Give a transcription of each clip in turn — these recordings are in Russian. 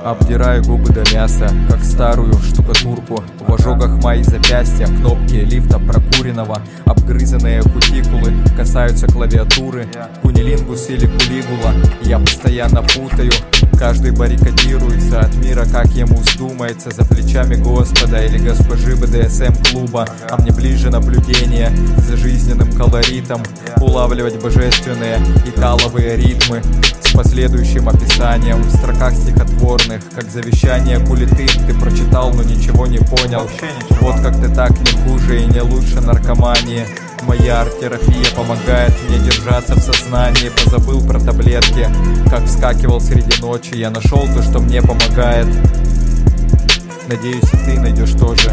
Обдираю губы до мяса, как старую штукатурку. В ожогах мои запястья, кнопки лифта прокуренного. Обгрызанные кутикулы касаются клавиатуры. Кунилингус или кулигула, я постоянно путаю. Каждый баррикадируется от мира, как ему вздумается. За плечами Господа или госпожи БДСМ-клуба. А мне ближе наблюдение за жизненным колоритом. Улавливать божественные италовые ритмы с последующим описанием в строках стихотворных. Как завещание кулиты ты прочитал, но ничего не понял. Вот как ты так не хуже и не лучше наркомании. Моя арт-терапия помогает мне держаться в сознании. Позабыл про таблетки, как вскакивал среди ночи. Я нашел то, что мне помогает. Надеюсь, и ты найдешь тоже.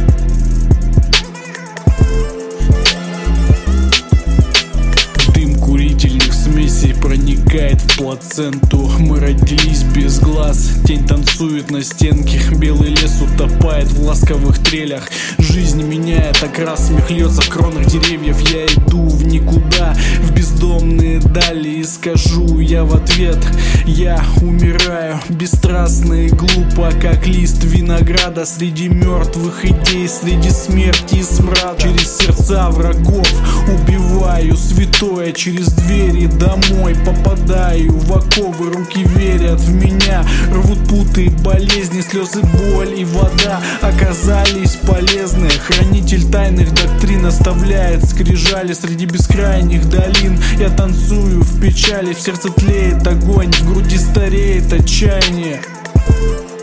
Дым курительных смесей проникает в плаценту. Мы родились без глаз, тень танцует на стенке. Белый лес утопает в ласковых трелях. Жизнь меняет окрас, смех льется в кронах деревьев. Я иду в никуда, в бездомные дали, и скажу я в ответ: я умираю бесстрастно и глупо, как лист винограда. Среди мертвых идей, среди смерти и смрада. Через сердца врагов убиваю святое. Через двери домой попадаю в оковы. Руки верят в меня, рвут путы, болезни, слезы, боль и вода оказались полезны. Хранитель тайных доктрин оставляет скрижали среди бескрайних долин. Я танцую в печали, в сердце тлеет огонь, в груди стареет отчаяние.